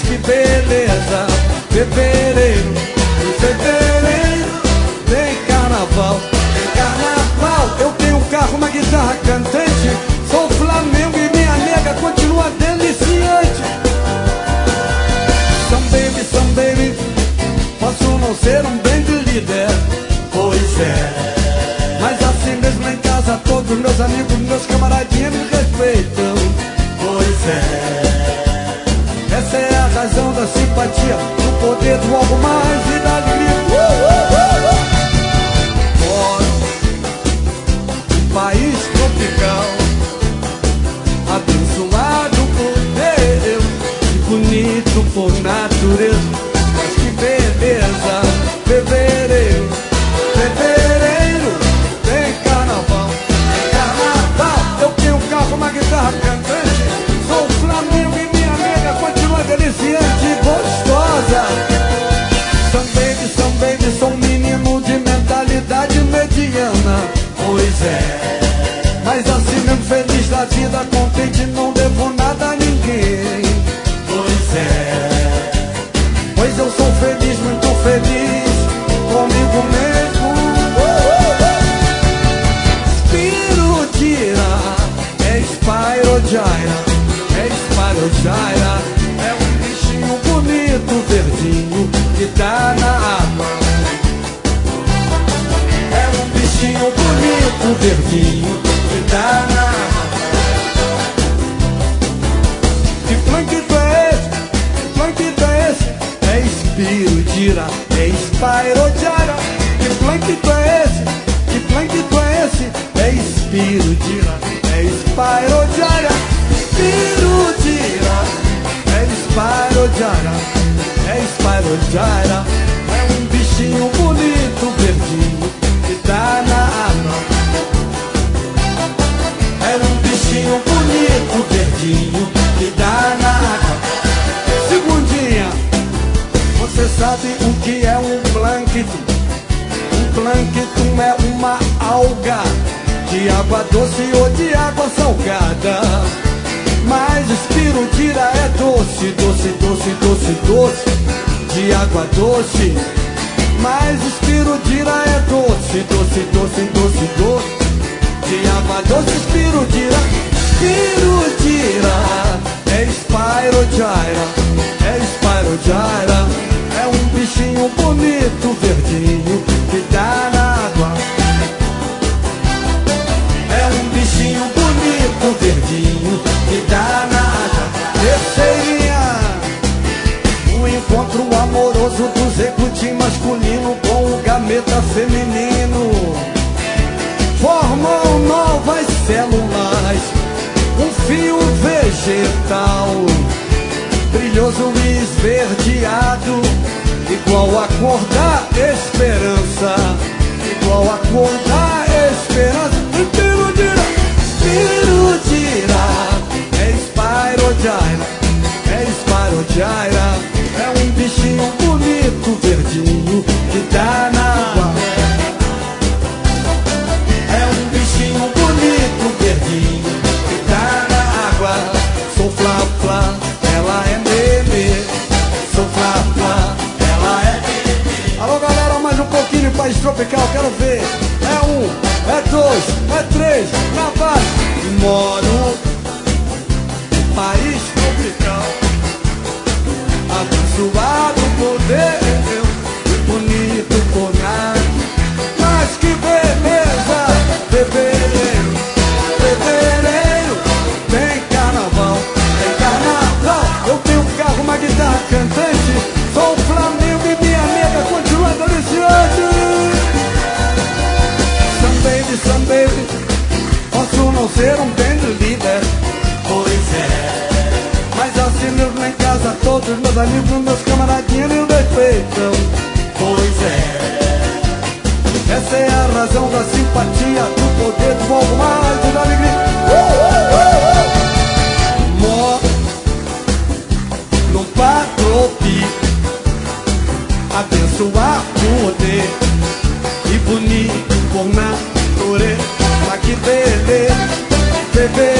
que beleza. Fevereiro, em fevereiro tem carnaval. Tem carnaval. Eu tenho um carro, uma guitarra cantante. Sou Flamengo e minha nega continua deliciante. Some baby, posso não ser um band líder, pois é, mas assim mesmo em casa todos meus amigos, meus camaradinhos me respeitam, pois é. Essa é a razão da simpatia, do poder do algo mais e da alegria. Moro num país tropical, abençoado por Deus e bonito por natureza. Mas que beleza, fevereiro, fevereiro tem carnaval. Tem carnaval. Eu tenho um carro, uma guitarra cantante. Sou o Flamengo e minha nega continua deliciante e gostosa. Some baby, sou um menino de mentalidade mediana, pois é, mas assim mesmo feliz da vida, contente, não devo nada a ninguém, pois é, pois eu sou feliz, muito feliz comigo mesmo. Spirudira, é Spyrogyra, é Spyrogyra, é um bichinho bonito, verdinho, que tá na água. É um bichinho bonito, verdinho, que tá na água. Que planquito é esse? Que planquito é esse? É Spirudira, é Spyrogyra. Que planquito é esse? Que planquito é esse? É Spirudira, é Spyrogyra. Spirudira, é Spyrogyra, é Spyrogyra. É um bichinho bonito, verdinho, que tá na água. É um bichinho bonito, verdinho, que tá na água. Segundinha, você sabe o que é um plâncton? Um plâncton é uma alga de água doce ou de água salgada. Mas Spirudira é doce, doce, doce, doce, doce, de água doce. Mas Spirudira é doce, doce, doce, doce, doce, de água doce. Spirudira, Spirudira, é Spyrogyra, é Spyrogyra. É um bichinho bonito, verdinho, que tá na água. É um bichinho bonito, verdinho, que tá na água. Terceirinha, o encontro amoroso do zegutim masculino com o gameta feminino formam novas células, um fio vegetal brilhoso e esverdeado, igual a cor da esperança, igual a cor da esperança. Spirudira, Spirudira, é Spyrogyra, é Spyrogyra. É um bichinho bonito, verdinho, que tá na água. É um bichinho bonito, verdinho, que tá na água. Sou Flá-Flá, ela é meme. Sou Flá-Flá, ela é meme. Alô galera, mais um pouquinho de país tropical, quero ver. É um, é dois, é três, na base. Moro no país tropical, abençoado por Deus e bonito por nada. Mas que beleza, fevereiro, fevereiro tem carnaval, tem carnaval. Eu tenho um carro, uma guitarra cantante. Sou o Flamengo e minha nega continua deliciante. Some baby, posso não ser um band líder, pois é, mas assim mesmo em casa todos meus amigos, meus camaradinhos me respeitam, pois é. Essa é a razão da simpatia, do poder do algo mais e da alegria. Moro no patropi, abençoar poder e bonito por natureza. Mas que beleza, bebê.